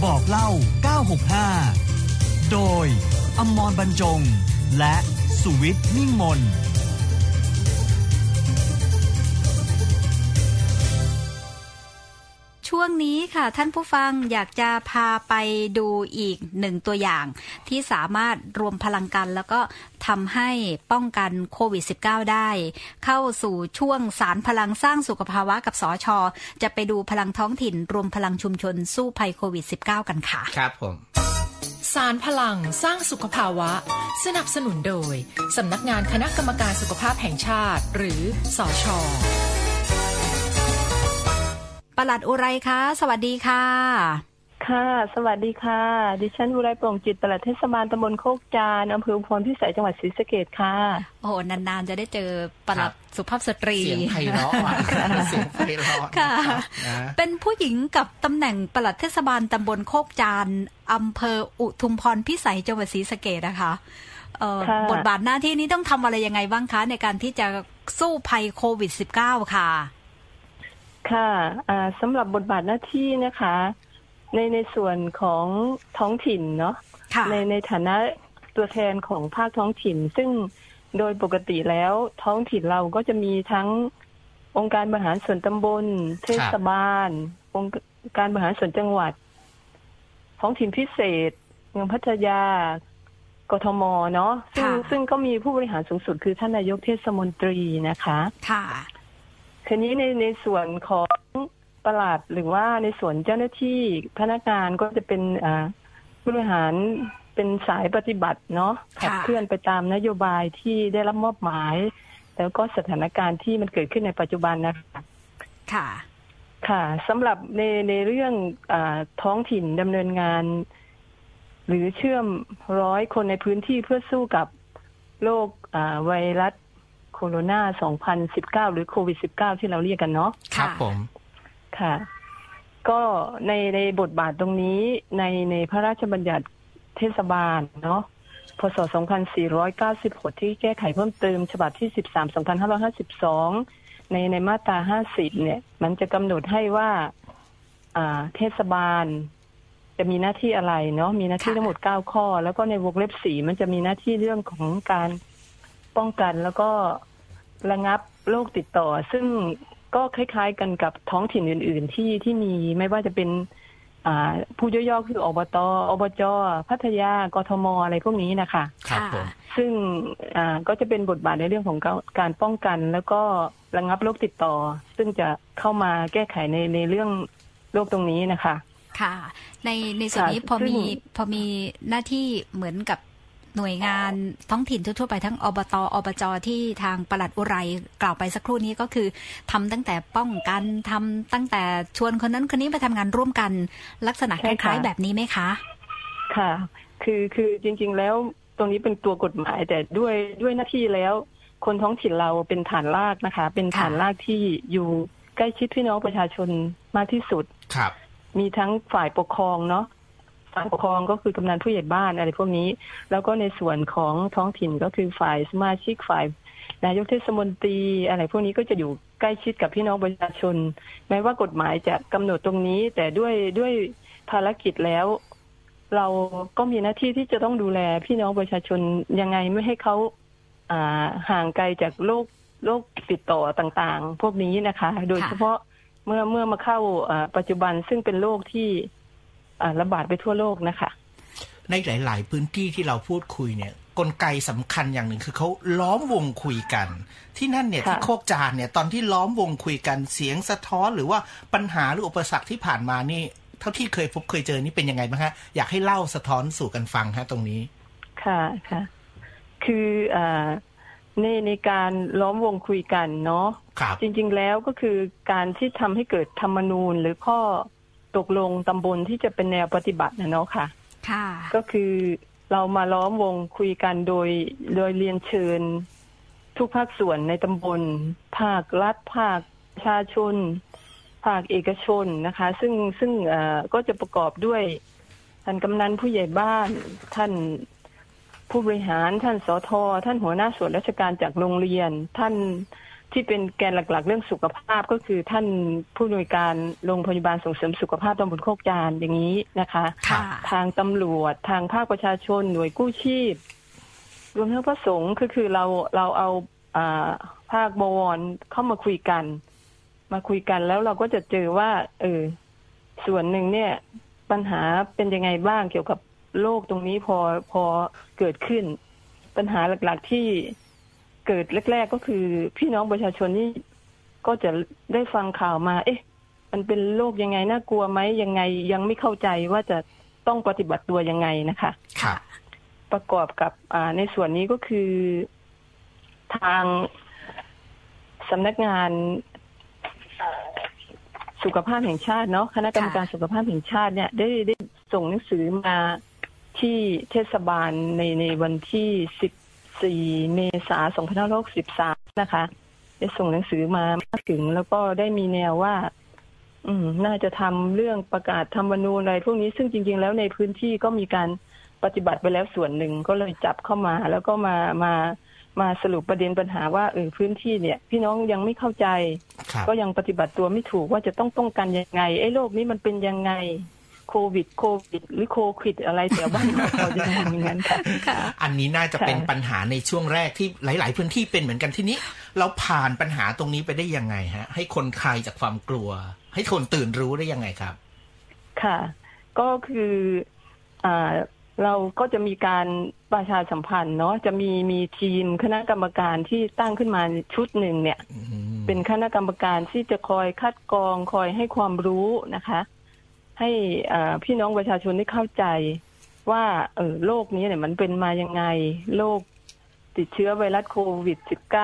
บอกเล่า965โดยอมรบรรจงและสุวิทย์มิ่งมนช่วงนี้ค่ะท่านผู้ฟังอยากจะพาไปดูอีกหนึ่งตัวอย่างที่สามารถรวมพลังกันแล้วก็ทำให้ป้องกันโควิด -19 ได้เข้าสู่ช่วงสารพลังสร้างสุขภาวะกับสช.จะไปดูพลังท้องถิ่นรวมพลังชุมชนสู้ภัยโควิด -19 กันค่ะครับผมสารพลังสร้างสุขภาวะสนับสนุนโดยสำนักงานคณะกรรมการสุขภาพแห่งชาติหรือสช. ปลัดอุไรคะสวัสดีค่ะค่ะสวัสดีค่ะดิฉันอุไรโปร่งจิตปลัดเทศบาลตำบลโคกจานอำเภอพรพิสัยจังหวัดศรีสะเกษค่ะโอ้นานๆจะได้เจอปลัดสุภาพสตรีเสียงไพเราะเสียงไพเราะค่ะเป็นผู้หญิงกับตำแหน่งปลัดเทศบาลตำบลโคกจานอำเภออุทุมพรพิสัยจังหวัดศรีสะเกษนะคะบทบาทหน้าที่นี้ต้องทำอะไรยังไงบ้างคะในการที่จะสู้ภัยโควิด -19 ค่ะค่ะสำหรับบทบาทหน้าที่นะคะในส่วนของท้องถิ่นเนาะในฐานะตัวแทนของภาคท้องถิ่นซึ่งโดยปกติแล้วท้องถิ่นเราก็จะมีทั้งองค์การบริหารส่วนตำบลเทศบาลองค์การบริหารส่วนจังหวัดท้องถิ่นพิเศษเมืองพัทยากทมเนาะซึ่งก็มีผู้บริหารสูงสุดคือท่านนายกเทศมนตรีนะคะค่ะทีนี้ในส่วนของปลัดหรือว่าในส่วนเจ้าหน้าที่พนักงานก็จะเป็นผู้บริหารเป็นสายปฏิบัติเนาะขับเคลื่อนไปตามนโยบายที่ได้รับมอบหมายแล้วก็สถานการณ์ที่มันเกิดขึ้นในปัจจุบันนะคะค่ะค่ะสำหรับในเรื่องท้องถิ่นดำเนินงานหรือเชื่อม100 คนในพื้นที่เพื่อสู้กับโรคไวรัสโคโรนา2019หรือโควิด -19 ที่เราเรียกกันเนาะครับผมค่ะก็ในบทบาทตรงนี้ในพระราชบัญญัติเทศบาลเนาะพ.ศ. 2496ที่แก้ไขเพิ่มเติมฉบับที่13/2552ในมาตรา50เนี่ยมันจะกำหนดให้ว่าเทศบาลจะมีหน้าที่อะไรเนาะมีหน้าที่ทั้งหมด9ข้อแล้วก็ในวงเล็บ4มันจะมีหน้าที่เรื่องของการป้องกันแล้วก็ระงับโรคติดต่อซึ่งก็คล้ายๆกันกับท้องถิ่นอื่นๆที่มีไม่ว่าจะเป็นผู้ย่อๆคืออบต.อบจ.พัทยากทม.อะไรพวกนี้นะคะครับผมซึ่งก็จะเป็นบทบาทในเรื่องของการป้องกันแล้วก็ระงับโรคติดต่อซึ่งจะเข้ามาแก้ไขในเรื่องโรคตรงนี้นะคะค่ะในส่วนนี้พอมีหน้าที่เหมือนกับหน่วยงานท้องถิ่นทั่วไปทั้งอบต.อบจ.ที่ทางปลัดอุไรกล่าวไปสักครู่นี้ก็คือทำตั้งแต่ป้องกันทำตั้งแต่ชวนคนนั้นคนนี้ไปทำงานร่วมกันลักษณะคล้ายๆแบบนี้ไหมคะค่ะคือจริงๆแล้วตรงนี้เป็นตัวกฎหมายแต่ด้วยหน้าที่แล้วคนท้องถิ่นเราเป็นฐานรากนะคะเป็นฐานรากที่อยู่ใกล้ชิดพี่น้องประชาชนมากที่สุดครับมีทั้งฝ่ายปกครองเนาะฝ่ายปกครองก็คือกำนันผู้ใหญ่บ้านอะไรพวกนี้แล้วก็ในส่วนของท้องถิ่นก็คือฝ่ายสมาชิกฝ่ายนายกเทศมนตรีอะไรพวกนี้ก็จะอยู่ใกล้ชิดกับพี่น้องประชาชนแม้ว่ากฎหมายจะกำหนดตรงนี้แต่ด้วยภารกิจแล้วเราก็มีหน้าที่ที่จะต้องดูแลพี่น้องประชาชนยังไงไม่ให้เขาห่างไกลจากโรคติดต่อต่างๆพวกนี้นะคะโดยเฉพาะเมื่อมาเข้าปัจจุบันซึ่งเป็นโรคที่ระบาดไปทั่วโลกนะคะในหลายๆพื้นที่ที่เราพูดคุยเนี่ยกลไกสำคัญอย่างหนึ่งคือเขาล้อมวงคุยกันที่นั่นเนี่ยที่โคกจานเนี่ยตอนที่ล้อมวงคุยกันเสียงสะท้อนหรือว่าปัญหาหรืออุปสรรคที่ผ่านมานี่เท่าที่เคยพบเคยเจอนี่เป็นยังไงบ้างฮะอยากให้เล่าสะท้อนสู่กันฟังฮะตรงนี้ค่ะคือในการล้อมวงคุยกันเนาะจริงๆแล้วก็คือการที่ทำให้เกิดธรรมนูญหรือข้อตกลงตำบลที่จะเป็นแนวปฏิบัตินะเนาะค่ะก็คือเรามาล้อมวงคุยกันโดยเรียนเชิญทุกภาคส่วนในตำบลภาครัฐภาคประชาชนภาคเอกชนนะคะซึ่งก็จะประกอบด้วยท่านกำนันผู้ใหญ่บ้านท่านผู้บริหารท่านสท.ท่านหัวหน้าส่วนราชการจากโรงเรียนท่านที่เป็นแกนหลักๆเรื่องสุขภาพก็คือท่านผู้อำนวยการโรงพยาบาลส่งเสริมสุขภาพตำบลโคกจานอย่างนี้นะคะทางตำรวจทางภาคประชาชนหน่วยกู้ชีพรวมทั้งพระสงฆ์คือเราเอาภาคบวรเข้ามาคุยกันแล้วเราก็จะเจอว่าส่วนหนึ่งเนี่ยปัญหาเป็นยังไงบ้างเกี่ยวกับโรคตรงนี้พอเกิดขึ้นปัญหาหลักๆที่เกิดแรกๆก็คือพี่น้องประชาชนนี่ก็จะได้ฟังข่าวมามันเป็นโรคยังไงน่ากลัวไหมยังไงยังไม่เข้าใจว่าจะต้องปฏิบัติตัวยังไงนะคะครับประกอบกับในส่วนนี้ก็คือทางสำนักงานสุขภาพแห่งชาติเนาะคณะกรรมการสุขภาพแห่งชาติเนี่ยได้ส่งหนังสือมาที่เทศบาลในวันที่14 เมษายน 2563นะคะได้ส่งหนังสือมาถึงแล้วก็ได้มีแนวว่าน่าจะทำเรื่องประกาศธรรมนูญอะไรพวกนี้ซึ่งจริงๆแล้วในพื้นที่ก็มีการปฏิบัติไปแล้วส่วนหนึ่งก็เลยจับเข้ามาแล้วก็มาสรุปประเด็นปัญหาว่าพื้นที่เนี่ยพี่น้องยังไม่เข้าใจก็ยังปฏิบัติตัวไม่ถูกว่าจะต้องป้องกันยังไงโรคนี้มันเป็นยังไงโควิดหรือโควิดอะไรแต่ว่าเราจะทำอย่างนั้นค่ะอันนี้น่าจะเป็นปัญหาในช่วงแรกที่หลายๆพื้นที่เป็นเหมือนกันที่นี้เราผ่านปัญหาตรงนี้ไปได้ยังไงฮะให้คนคลายจากความกลัวให้คนตื่นรู้ได้ยังไงครับค่ะก็คือเราก็จะมีการประชาสัมพันธ์เนาะจะมีทีมคณะกรรมการที่ตั้งขึ้นมาชุดหนึ่งเนี่ยเป็นคณะกรรมการที่จะคอยคัดกรองคอยให้ความรู้นะคะให้พี่น้องประชาชนได้เข้าใจว่าโรคนี้เนี่ยมันเป็นมายังไงโรคติดเชื้อไวรัสโควิด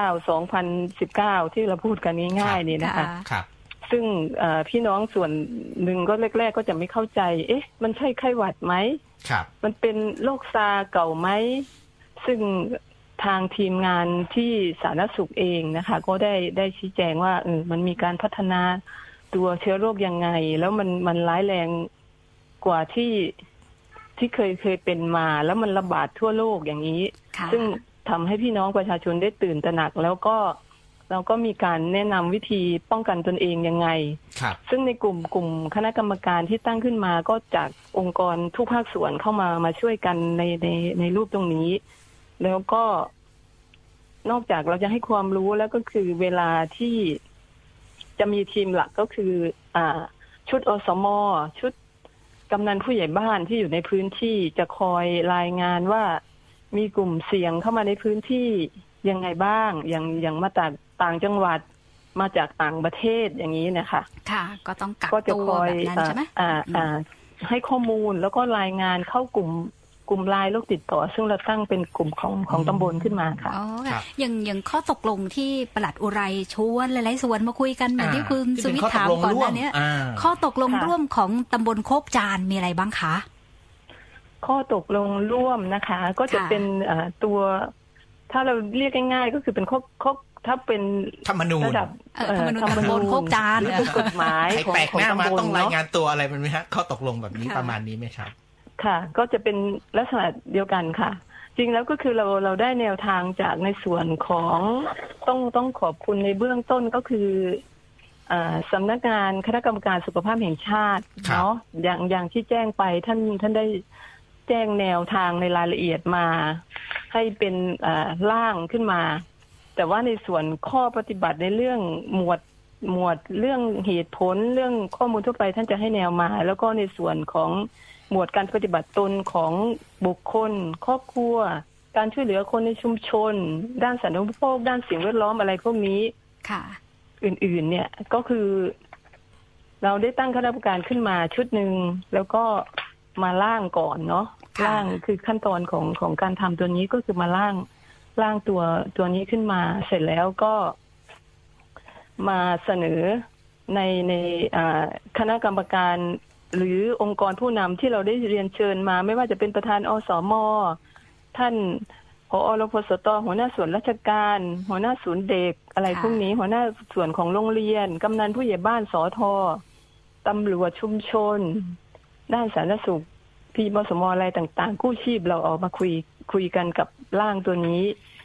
-19 2019ที่เราพูดกันง่ายๆนี่นะคะซึ่งพี่น้องส่วนหนึ่งก็แรกๆก็จะไม่เข้าใจมันใช่ไข้หวัดไหมมันเป็นโรคซาเก่าไหมซึ่งทางทีมงานที่สาธารณสุขเองนะคะก็ได้ชี้แจงว่ามันมีการพัฒนาตัวเชื้อโรคยังไงแล้วมันร้ายแรงกว่าที่เคยเป็นมาแล้วมันระบาดทั่วโลกอย่างนี้ซึ่งทำให้พี่น้องประชาชนได้ตื่นตระหนักแล้วก็เราก็มีการแนะนำวิธีป้องกันตนเองยังไงซึ่งในกลุ่มคณะกรรมการที่ตั้งขึ้นมาก็จากองค์กรทุกภาคส่วนเข้ามาช่วยกันในรูปตรงนี้แล้วก็นอกจากเราจะให้ความรู้แล้วก็คือเวลาที่จะมีทีมหลักก็คือชุดอสม.ชุดกำนันผู้ใหญ่บ้านที่อยู่ในพื้นที่จะคอยรายงานว่ามีกลุ่มเสี่ยงเข้ามาในพื้นที่ยังไงบ้างอย่างมาจากต่างจังหวัดมาจากต่างประเทศอย่างนี้นะคะค่ะก็ต้องกักตัวแบบนั้นใช่ไหมให้ข้อมูลแล้วก็รายงานเข้ากลุ่มไลน์โรคติดต่อซึ่งเราตั้งเป็นกลุ่มของตำบลขึ้นมาค่ะอ๋อค่ะอย่างข้อตกลงที่ปลัดอุไรชวนหลายๆส่วนมาคุยกันเหมือนที่คุณสุวิทย์ถามก่อนหน้านี้ข้อตกลงร่วมของตำบลโคกจานมีอะไรบ้างคะข้อตกลงร่วมนะคะก็จะเป็นตัวถ้าเราเรียกง่ายๆก็คือเป็นข้อถ้าเป็นธรรมนูญระดับธรรมนูญตำบลโคกจานเป็นกฎหมายของตำบลต้องรายงานตัวอะไรเป็นไหมฮะข้อตกลงแบบนี้ประมาณนี้ไหมครับค่ะก็จะเป็นลักษณะเดียวกันค่ะจริงแล้วก็คือเราได้แนวทางจากในส่วนของต้องขอบคุณในเบื้องต้นก็คือสำนักงานคณะกรรมการสุขภาพแห่งชาติเนาะอย่างที่แจ้งไปท่านได้แจ้งแนวทางในรายละเอียดมาให้เป็นร่างขึ้นมาแต่ว่าในส่วนข้อปฏิบัติในเรื่องหมวดเรื่องเหตุผลเรื่องข้อมูลทั่วไปท่านจะให้แนวมาแล้วก็ในส่วนของหมวดการปฏิบัติตนของบุคคลครอบครัวการช่วยเหลือคนในชุมชนด้านสาธารณูปโภคด้านสิ่งแวดล้อมอะไรพวกนี้ค่ะอื่นๆเนี่ยก็คือเราได้ตั้งคณะกรรมการขึ้นมาชุดหนึ่งแล้วก็มาร่างก่อนเนาะร่างคือขั้นตอนของการทำตัวนี้ก็คือมาร่างตัวนี้ขึ้นมาเสร็จแล้วก็มาเสนอในคณะกรรมการหรือองค์กรผู้นำที่เราได้เรียนเชิญมาไม่ว่าจะเป็นประธานอสม.ท่านผอ.รพสต.หัวหน้าส่วนราชการหัวหน้าศูนย์เด็กอะไรพวกนี้หัวหน้าส่วนของโรงเรียนกำนันผู้ใหญ่บ้านสท.ตำรวจชุมชนด้านสาธารณสุขพี่มสม.อะไรต่างๆกู้ชีพเราออกมาคุยกันกับร่างตัวนี้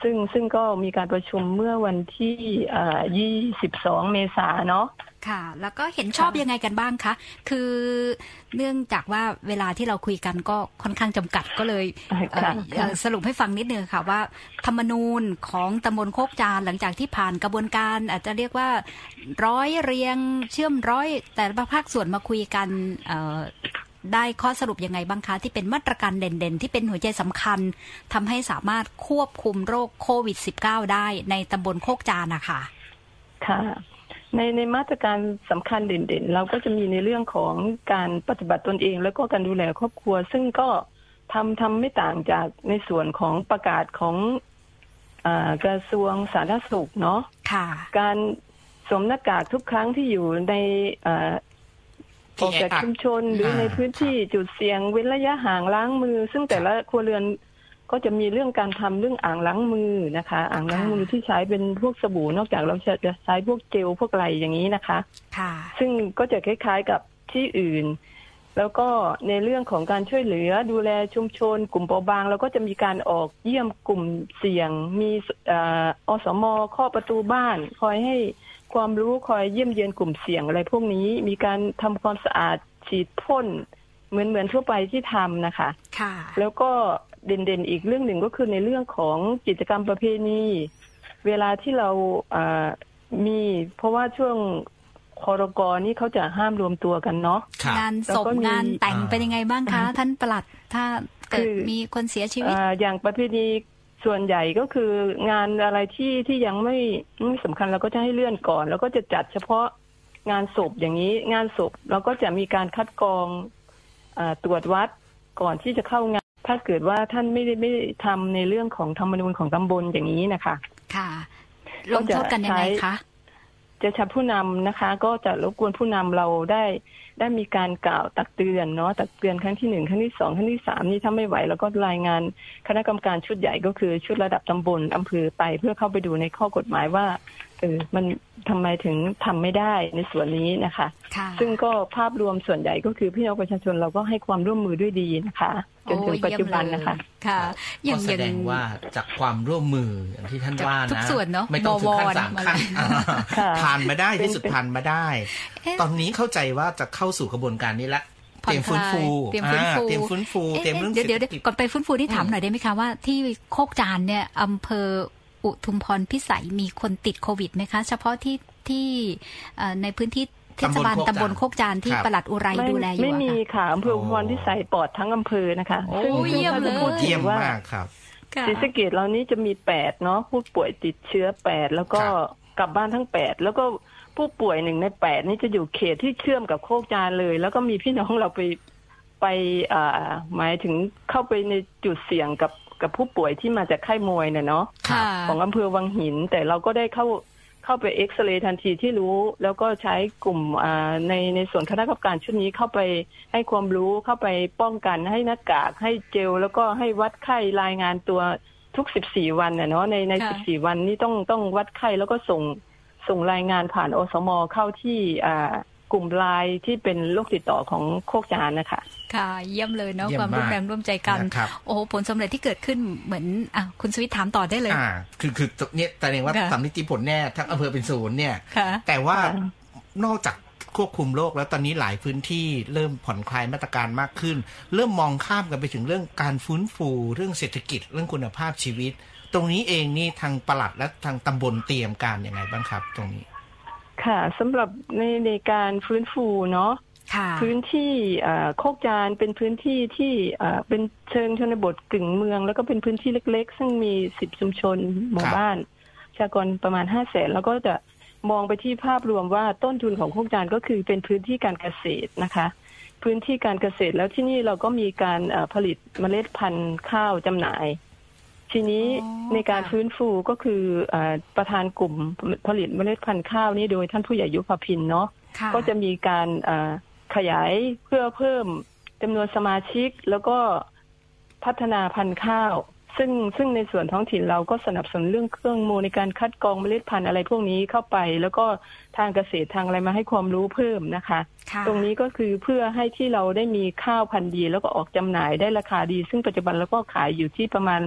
ซึ่งก็มีการประชุมเมื่อวันที่22 เมษายนเนาะค่ะแล้วก็เห็นชอบยังไงกันบ้างคะคือเนื่องจากว่าเวลาที่เราคุยกันก็ค่อนข้างจำกัดก็เลยสรุปให้ฟังนิดนึงค่ะว่าธรรมนูญของตำบลโคกจานหลังจากที่ผ่านกระบวนการอาจจะเรียกว่าร้อยเรียงเชื่อมร้อยแต่ละภาคส่วนมาคุยกันได้ข้อสรุปยังไงบ้างคะที่เป็นมาตรการเด่นๆที่เป็นหัวใจสำคัญทำให้สามารถควบคุมโรคโควิด -19 ได้ในตำบลโคกจานนะคะค่ะในมาตรการสำคัญเด่นๆเราก็จะมีในเรื่องของการปฏิบัติตนเองแล้วก็การดูแลครอบครัวซึ่งก็ทำไม่ต่างจากในส่วนของประกาศของกระทรวงสาธารณสุขเนาะการสวมหน้ากากทุกครั้งที่อยู่ในออกจากชุมชนหรือในพื้นที่จุดเสี่ยงเว้นระยะห่างล้างมือซึ่งแต่ละครัวเรือนก็จะมีเรื่องการทำเรื่องอ่างล้างมือนะคะอ่างล้างมือที่ใช้เป็นพวกสบู่นอกจากเราจะใช้พวกเจลพวกอะไรอย่างนี้นะคะซึ่งก็จะคล้ายๆกับที่อื่นแล้วก็ในเรื่องของการช่วยเหลือดูแลชุมชนกลุ่มเปราะบางเราก็จะมีการออกเยี่ยมกลุ่มเสี่ยงมีอสม.ข้อประตูบ้านคอยให้ความรู้คอยเยี่ยมเยียนกลุ่มเสี่ยงอะไรพวกนี้มีการทำความสะอาดฉีดพ่นเหมือนทั่วไปที่ทำนะคะแล้วก็เด่นๆอีกเรื่องหนึ่งก็คือในเรื่องของกิจกรรมประเพณีเวลาที่เรามีเพราะว่าช่วงครก.นี่เขาจะห้ามรวมตัวกันเนาะงานศพงานแต่งเป็นยังไงบ้างคะท่านปลัดถ้าเกิดมีคนเสียชีวิตอย่างประเพณีส่วนใหญ่ก็คืองานอะไรที่ยังไม่สำคัญเราก็จะให้เลื่อนก่อนแล้วก็จะจัดเฉพาะงานศพอย่างนี้งานศพเราก็จะมีการคัดกรองตรวจวัดก่อนที่จะเข้างานถ้าเกิดว่าท่านไม่ได้ทำในเรื่องของธรรมนูญของตำบลอย่างนี้นะคะค่ะลงโทษกันยังไงคะจะใช้ผู้นำนะคะก็จะรบกวนผู้นำเราได้มีการกล่าวตักเตือนเนาะตักเตือนครั้งที่1ครั้งที่2ครั้งที่3นี่ถ้าไม่ไหวแล้วก็รายงานคณะกรรมการชุดใหญ่ก็คือชุดระดับตำบลอำเภอไปเพื่อเข้าไปดูในข้อกฎหมายว่ามันทำไมถึงทำไม่ได้ในส่วนนี้นะคะซึ่งก็ภาพรวมส่วนใหญ่ก็คือพี่น้องประชาชนเราก็ให้ความร่วมมือด้วยดีนะคะจนถึงปัจจุบันนะคะค่ะก็แสดงว่าจากความร่วมมืออย่างที่ท่านว่านะไม่ต้องถึงขั้น3ขั้นผ่านมาได้ที่สุดผ่านมาได้ตอนนี้เข้าใจว่าจะเข้าสู่กระบวนการนี้ละเตรียมฟื้นฟูเตรียมเรื่องเดี๋ยวก่อนไปฟื้นฟูที่ถามหน่อยได้ไหมคะว่าที่โคกจานเนี่ยอำเภออุทุมพรพิสัยมีคนติดโควิดไหมคะเฉพาะที่ในพื้นที่เทศบาลตำบลโคกจานที่ปลัดอุไรดูแลอยู่ไม่มีค่ะอำเภออุทุมพรพิสัยปลอดทั้งอำเภอนะคะซึ่งเยี่ยมเลยเยี่ยมมากครับศรีสะเกษเรานี้จะมี8เนาะผู้ป่วยติดเชื้อ8แล้วก็กลับบ้านทั้ง8แล้วก็ผู้ป่วย1ใน8นี่จะอยู่เขตที่เชื่อมกับโคกจานเลยแล้วก็มีพี่น้องเราไปหมายถึงเข้าไปในจุดเสี่ยงกับผู้ป่วยที่มาจากค่ายมวยเนาะของอำเภอวังหินแต่เราก็ได้เข้าไปเอ็กซเรย์ทันทีที่รู้แล้วก็ใช้กลุ่มในส่วนคณะกรรมการชุดนี้เข้าไปให้ความรู้เข้าไปป้องกันให้หน้ากากให้เจลแล้วก็ให้วัดไข้รายงานตัวทุก14วันเนาะใน14วันนี้ต้องวัดไข้แล้วก็ส่งรายงานผ่านอสม.เข้าที่กลุ่มไลน์ที่เป็นโรคติดต่อของโคกจานนะคะค่ะเยี่ยมเลยเนาะความร่วมแรงร่วมใจกันโอ้โหผลสำเร็จที่เกิดขึ้นเหมือนคุณสวิทถามต่อได้เลยคือเนี่ยแสดงว่าสำนิติผลแน่ทั้งอำเภอเป็นศูนย์เนี่ยแต่ว่านอกจากควบคุมโรคแล้วตอนนี้หลายพื้นที่เริ่มผ่อนคลายมาตรการมากขึ้นเริ่มมองข้ามกันไปถึงเรื่องการฟื้นฟูเรื่องเศรษฐกิจเรื่องคุณภาพชีวิตตรงนี้เองนี่ทางปลัดและทางตำบลเตรียมการยังไงบ้างครับตรงนี้ค่ะสำหรับในการฟื้นฟูเนาะพื้นที่โคกจานเป็นพื้นที่ที่เป็นเชิงชนบทกึ่งเมืองแล้วก็เป็นพื้นที่เล็กๆซึ่งมี10ชุมชนหมู่บ้านประชากรประมาณ500,000แล้วก็จะมองไปที่ภาพรวมว่าต้นทุนของโคกจานก็คือเป็นพื้นที่การเกษตรนะคะพื้นที่การเกษตรแล้วที่นี่เราก็มีการผลิตเมล็ดพันธุ์ข้าวจำหน่ายทีนี้ในการฟื้นฟูก็คือประธานกลุ่มผลิตเมล็ดพันธุ์ข้าวนี้โดยท่านผู้ใหญ่ยุพพินเนาะก็จะมีการขยายเพื่อเพิ่มจำนวนสมาชิกแล้วก็พัฒนาพันธุ์ข้าวซึ่งในส่วนท้องถิ่นเราก็สนับสนุนเรื่องเครื่องมือในการคัดกรองเมล็ดพันธุ์อะไรพวกนี้เข้าไปแล้วก็ทางเกษตรทางอะไรมาให้ความรู้เพิ่มนะคะตรงนี้ก็คือเพื่อให้ที่เราได้มีข้าวพันธุ์ดีแล้วก็ออกจำหน่ายได้ราคาดีซึ่งปัจจุบันเราก็ขายอยู่ที่ประมาณ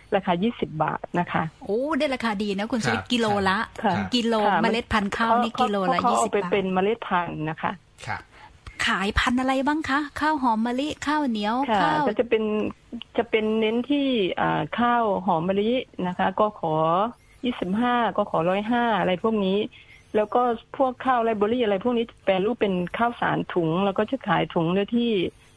ราคา20 บาทนะคะโอ้ได้ราคาดีนะคุณสวิทกิโลละกิโลเมล็ดพันธุ์ข้าวนี่กิโลละ20 บาทเอาไปเป็นเมล็ดพันธุ์นะคะขายพันธุ์อะไรบ้างคะข้าวหอมมะลิข้าวเหนียวข้าวก็จะเป็นเน้นที่ข้าวหอมมะลินะคะก็ขอ25ก็ขอ105อะไรพวกนี้แล้วก็พวกข้าวไรเบอรี่อะไรพวกนี้แปรรูปเป็นข้าวสารถุงแล้วก็จะขายถุงเนื้อที่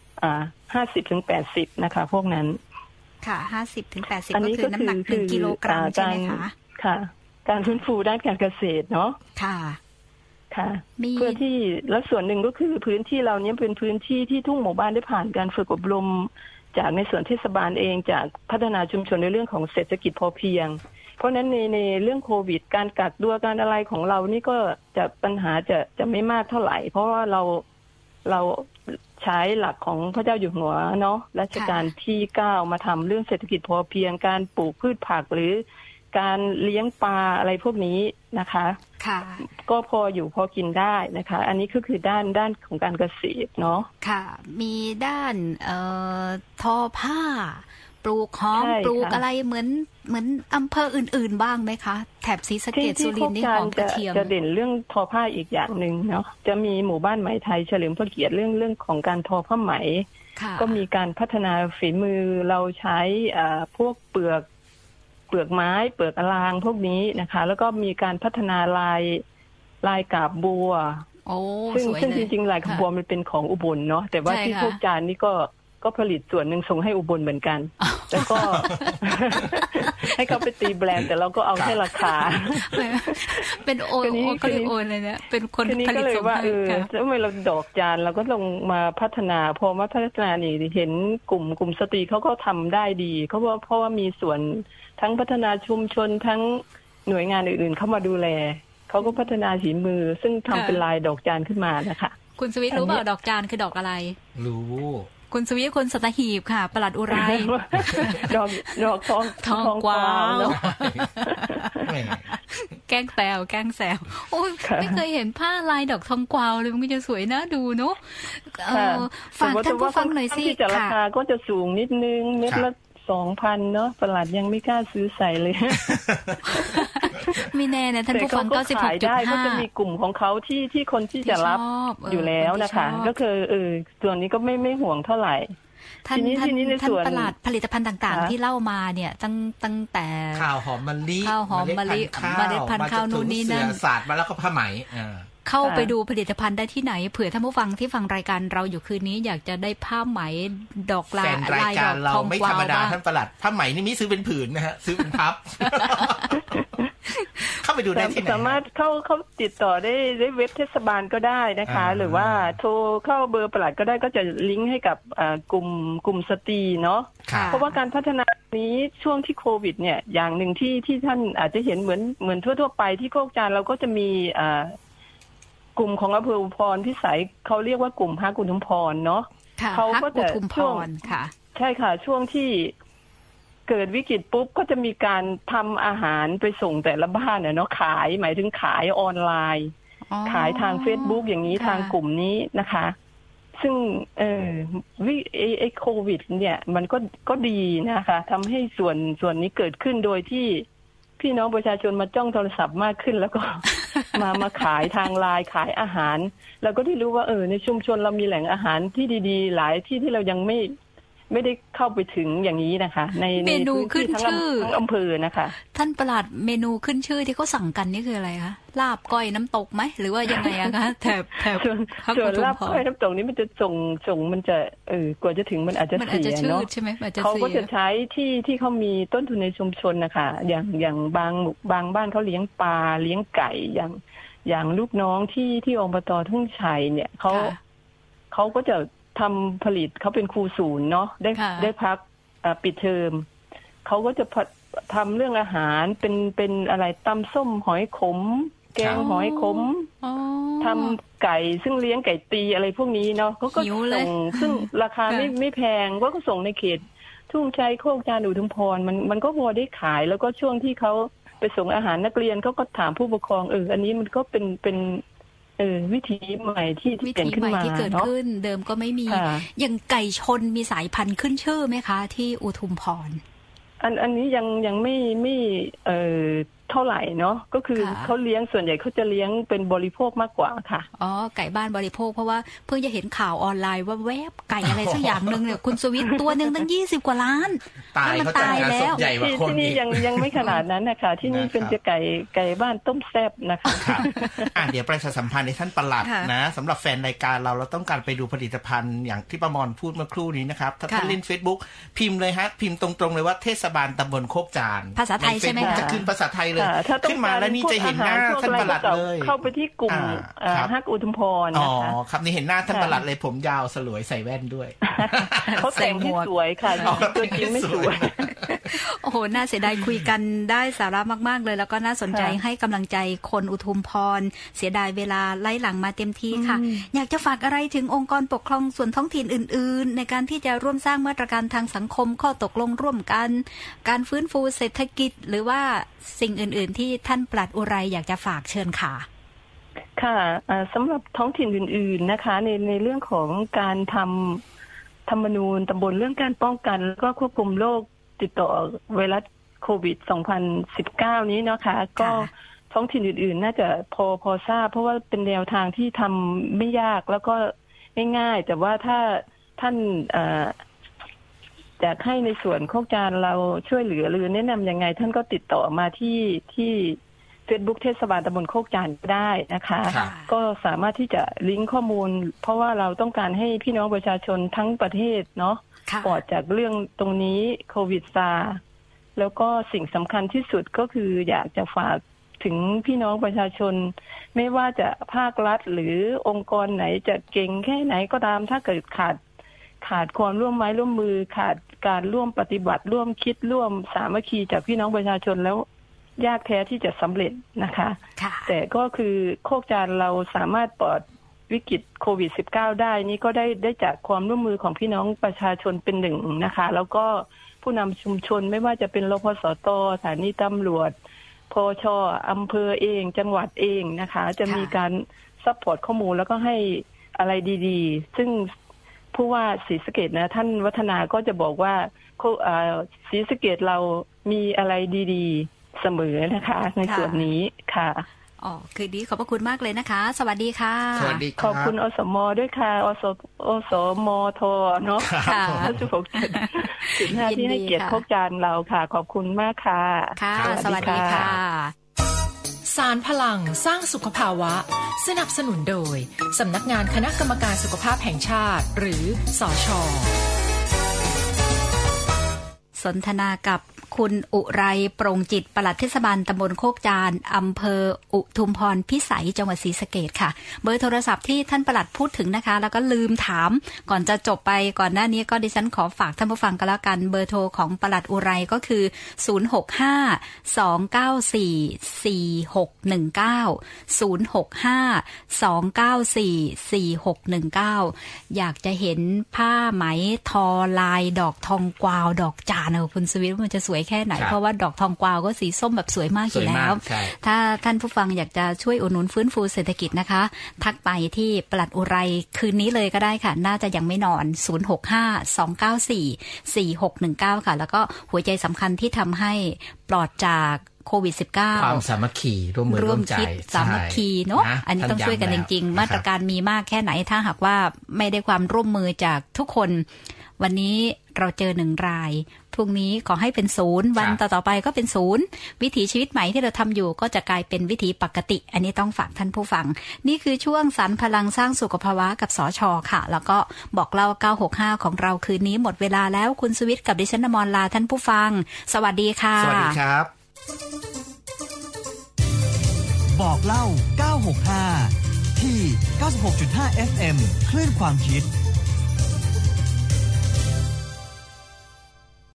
50-80นะคะพวกนั้นค่ะ50-80ก็คือน้ำหนัก1กิโลกรัมใช่ไหมคะค่ะการฟื้นฟูด้านการเกษตรเนาะค่ะเพื่อที่แล้วส่วนหนึ่งก็คือพื้นที่เราเนี้ยเป็นพื้นที่ที่ทุกหมู่บ้านได้ผ่านการฝึกอบรมจากในส่วนเทศบาลเองจากพัฒนาชุมชนในเรื่องของเศรษฐกิจพอเพียงเพราะนั้นในเรื่องโควิดการกักตัวการอะไรของเรานี่ก็จะปัญหาจะไม่มากเท่าไหร่เพราะว่าเราใช้หลักของพระเจ้าอยู่หัวเนาะรัชกาลที่9มาทำเรื่องเศรษฐกิจพอเพียงการปลูกพืชผักหรือการเลี้ยงปลาอะไรพวกนี้นะคะก็พออยู่พอกินได้นะคะอันนี้ก็คือด้านของการเกษตรเนาะค่ะมีด้านทอผ้าปลูกหอมปลูกอะไรเหมือนอำเภออื่นๆบ้างไหมคะแถบศรีสะเกษสุรินทร์นี่หอมกระเทียมจะเด่นเรื่องทอผ้าอีกอย่างนึงเนาะจะมีหมู่บ้านไหมไทยเฉลิมพระเกียรติเรื่องของการทอผ้าไหมก็มีการพัฒนาฝีมือเราใช้พวกเปลือกไม้เปลือกอลางพวกนี้นะคะแล้วก็มีการพัฒนาลายกาบบัวซึ่งจริงๆลายกาบบัวมันเป็นของอุบลเนาะแต่ว่าที่โคกจานนี่ก็ผลิตส่วนหนึ่งส่งให้อุบลเหมือนกันแล้วก็ให้เขาไปตีแบรนด์แต่เราก็เอาแค่ราคาเป็นโอนก็เลยโอนเลยนะเป็นคนผลิตส่งให้แล้วเมื่อเราดอกจานเราก็ลงมาพัฒนาพอมาพัฒนานี่เห็นกลุ่มสตรีเขาก็ทำได้ดีเพราะว่ามีส่วนทั้งพัฒนาชุมชนทั้งหน่วยงานอื่นๆเข้ามาดูแลเขาก็พัฒนาฝีมือซึ่งทำเป็นลายดอกจานขึ้นมานะคะคุณสวิทรู้เปล่าดอกจานคือดอกอะไรรู้คุณสวิทคนสัตหีบค่ะปลัดอุไรดอกทองกวาวแกล้งแซวโอ้ยไม่เคยเห็นผ้าลายดอกทองกวาวเลยมันจะสวยน่าดูเนาะฝากท่านผู้ฟังหน่อยสิค่ะราคาก็จะสูงนิดนึงเม็ดละ2,000 เนาะปลัดยังไม่กล้าซื้อใส่เลยไม่แน่นะท่านผู้ฟังก็16.5 ได้ก็จะมีกลุ่มของเขาที่คนที่จะรับอยู่แล้วนะคะก็คือส่วนนี้ก็ไม่ห่วงเท่าไหร่ท่านปลัดผลิตภัณฑ์ต่างๆที่เล่ามาเนี่ยตั้งแต่ข้าวหอมมะลิเมล็ดพันธุ์ข้าวนู่นนี่นั่นศาสตร์มาแล้วก็ผ้าไหมเข้าไปดูผลิตภัณฑ์ได้ที่ไหนเผื่อท่านผู้ฟังที่ฟังรายการเราอยู่คืนนี้อยากจะได้ผ้าไหมดอกลายดอกทองกวาวไม่ธรรมดาท่านปลัดผ้าไหมนี่ไม่ซื้อเป็นผืนนะฮะซื้อเป็นพับเข้าไปดูได้ที่ไหนสามารถเข้าติดต่อได้เว็บเทศบาลก็ได้นะคะหรือว่าโทรเข้าเบอร์ปลัดก็ได้ก็จะลิงก์ให้กับกลุ่มสตรีเนาะเพราะว่าการพัฒนานี้ช่วงที่โควิดเนี่ยอย่างหนึ่งที่ท่านอาจจะเห็นเหมือนทั่วไปที่โคกจานเราก็จะมีกลุ่มของอำเภออุทุมพรพิสัยเขาเรียกว่ากลุ่มฮักอุทุมพรเนาะเขาก็จะช่วงใช่ค่ะช่วงที่เกิดวิกฤตปุ๊บก็จะมีการทำอาหารไปส่งแต่ละบ้านเนาะขายหมายถึงขายออนไลน์ขายทาง Facebook อย่างนี้ทางกลุ่มนี้นะคะซึ่งไอ้โควิดเนี่ยมันก็ดีนะคะทำให้ส่วนนี้เกิดขึ้นโดยที่พี่น้องประชาชนมาจ้องโทรศัพท์มากขึ้นแล้วก็มาขายทางไลน์ขายอาหารเราก็ได้รู้ว่าในชุมชนเรามีแหล่งอาหารที่ดีๆหลายที่เรายังไม่ได้เข้าไปถึงอย่างนี้นะคะในเมนูขึ้นชื่ออำเภอนะคะท่านปลัดเมนูขึ้นชื่อที่เขาสั่งกันนี่คืออะไรคะลาบก้อยน้ำตกไหมหรือว่ายังไงอะคะแถบส่วนลาบก้อยน้ำตกนี้มันจะส่งมันจะกว่าจะถึงมันอาจจะเสียเนาะเขาก็จะใช้ที่เขามีต้นทุนในชุมชนนะคะอย่างบางบ้านเขาเลี้ยงปลาเลี้ยงไก่อย่างลูกน้องที่อบต.ทุ่งชัยเนี่ยเขาก็จะทำผลิตเขาเป็นครูศูนย์เนาะได้พักปิดเทอมเขาก็จะทำเรื่องอาหารเป็นอะไรตำส้มหอยขมแกงหอยขมทำไก่ซึ่งเลี้ยงไก่ตีอะไรพวกนี้เนาะเขาก็ส่งซึ่งราคาไม่แพงก็ส่งในเขตทุ่งชัยโคกจานอุทุมพรมันก็พอได้ขายแล้วก็ช่วงที่เขาไปส่งอาหารนักเรียนเขาก็ถามผู้ปกครองอันนี้มันก็เป็นวิธีใหม่ที่เกิดขึ้นมาที่เกิดขึ้นเดิมก็ไม่มีอย่างไก่ชนมีสายพันธุ์ขึ้นชื่อไหมคะที่อุทุมพรอันนี้ยังไม่เท่าไหร่เนาะก็คือเขาเลี้ยงส่วนใหญ่เขาจะเลี้ยงเป็นบริโภคมากกว่าค่ะอ๋อไก่บ้านบริโภคเพราะว่าเพิ่งจะเห็นข่าวออนไลน์ว่าแวบไก่อะไรสักอย่างนึงเนี่ยคุณสวิทย์ตัวนึงตั้ง20 กว่าล้านมันตายแล้วที่นี่ยังไม่ขนาดนั้นนะคะที่นี่เป็นจะไก่บ้านต้มแซ่บนะคะเดี๋ยวประชาสัมพันธ์ในท่านปลัดนะสำหรับแฟนรายการเราต้องการไปดูผลิตภัณฑ์อย่างที่ประมรพูดเมื่อครู่นี้นะครับถ้าท่านเล่น Facebook พิมพ์เลยฮะพิมพ์ตรงๆเลยว่าเทศบาลตำบลโคกจานภาษาไทยใช่ไหมคะจะขึ้นภาษาไทยเลยขึ้นมาแล้วนี่จะเห็นหน้าท่านปลัดเลยเข้าไปที่กลุ่มฮักอุทุมพรนะคะครับนี่เห็นหน้าท่านปลัดเลยผมยาวสลวยใส่แว่นด้วยเขาแต่งให้สวยค่ะตัวจริงไม่สวยโอ้โหน่าเสียดายคุยกันได้สาระมากๆเลยแล้วก็น่าสนใจให้กำลังใจคนอุทุมพรเสียดายเวลาไล่หลังมาเต็มที่ค่ะอยากจะฝากอะไรถึงองค์กรปกครองส่วนท้องถิ่นอื่นๆในการที่จะร่วมสร้างมาตรการทางสังคมข้อตกลงร่วมกันการฟื้นฟูเศรษฐกิจหรือว่าสิ่งอื่นๆที่ท่านปลัดอุไรอยากจะฝากเชิญค่ะค่ะสำหรับท้องถิ่นอื่นๆนะคะในเรื่องของการทำธรรมนูญตำบลเรื่องการป้องกันแล้วก็ควบคุมโรคติดต่อไวรัสโควิด 2019 นี้นะคะก็ท้องถิ่นอื่นๆน่าจะพอทราบเพราะว่าเป็นแนวทางที่ทำไม่ยากแล้วก็ง่ายๆแต่ว่าถ้าท่านอยากให้ในส่วนโคกจานเราช่วยเหลือหรือแนะนำยังไงท่านก็ติดต่อมาที่ Facebook เทศบาลตำบลโคกจานได้นะคะก็สามารถที่จะลิงก์ข้อมูลเพราะว่าเราต้องการให้พี่น้องประชาชนทั้งประเทศเนาะปลอดจากเรื่องตรงนี้โควิดซาแล้วก็สิ่งสำคัญที่สุดก็คืออยากจะฝากถึงพี่น้องประชาชนไม่ว่าจะภาครัฐหรือองค์กรไหนจะเก่งแค่ไหนก็ตามถ้าเกิดขาดความร่วมไม้ร่วมมือขาดการร่วมปฏิบัติร่วมคิดร่วมสามัคคีจากพี่น้องประชาชนแล้วยากแท้ที่จะสำเร็จนะคะแต่ก็คือโคกจานเราสามารถปลอดวิกฤตโควิด -19 ได้นี่ก็ได้จากความร่วมมือของพี่น้องประชาชนเป็นหนึ่งนะคะแล้วก็ผู้นำชุมชนไม่ว่าจะเป็นรพสต.สถานีตำรวจพช.อำเภอเองจังหวัดเองนะคะจะมีการซัพพอร์ตข้อมูลแล้วก็ให้อะไรดีๆซึ่งผู้ว่าศรีสะเกษนะท่านวัฒนาก็จะบอกว่าศรีสะเกษเรามีอะไรดีๆเสมอนะคะในส่วนนี้ค่ะคือดีขอบพระคุณมากเลยนะคะสวัสดีค่ะสวัสดีครับขอบคุณอสม.ด้วยค่ะอสม.ท.เนาะค่ะ16.5ที่ให้เกียรติโคกจานเราค่ะขอบคุณมากค่ะค่ะสวัสดีค่ะสารพลังสร้างสุขภาวะสนับสนุนโดยสำนักงานคณะกรรมการสุขภาพแห่งชาติหรือสช. สนทนากับคุณอุไรโปร่งจิตปลัดเทศบาลตำบลโคกจานอำเภออุทุมพรพิสัยจังหวัดศรีสะเกษค่ะเบอร์โทรศัพท์ที่ท่านปลัดพูดถึงนะคะแล้วก็ลืมถามก่อนจะจบไปก่อนหน้านี้ก็ดิฉันขอฝากท่านผู้ฟังกันแล้วกันเบอร์โทรของปลัดอุไรก็คือ065-294-4619 อยากจะเห็นผ้าไหมทอลายดอกทองกวาวดอกจานคุณสวิทย์มันจะสวยแค่ไหนเพราะว่าดอกทองกวาวก็สีส้มแบบสวยมากอยู่แล้วถ้าท่านผู้ฟังอยากจะช่วยอุดหนุนฟื้นฟูเศรษฐกิจนะคะทักไปที่ปลัดอุไรคืนนี้เลยก็ได้ค่ะน่าจะยังไม่นอน065-294-4619ค่ะแล้วก็หัวใจสำคัญที่ทำให้ปลอดจากโควิด -19 ความสามัคคีร่วมมือร่วมใจสามัคคีเนาะอันนี้ต้องช่วยกันจริงๆมาตรการมีมากแค่ไหนถ้าหากว่าไม่ได้ความร่วมมือจากทุกคนวันนี้เราเจอ1 รายพรุ่งนี้ขอให้เป็น0วันต่อๆไปก็เป็น0วิถีชีวิตใหม่ที่เราทำอยู่ก็จะกลายเป็นวิถีปกติอันนี้ต้องฝากท่านผู้ฟังนี่คือช่วงสรรพลังสร้างสุขภาวะกับสช.ค่ะแล้วก็บอกเล่า965ของเราคืนนี้หมดเวลาแล้วคุณสุวิทย์กับดิฉันอมรลาท่านผู้ฟังสวัสดีค่ะสวัสดีครับบอกเล่า965ที่ 96.5 FM คลื่นความคิด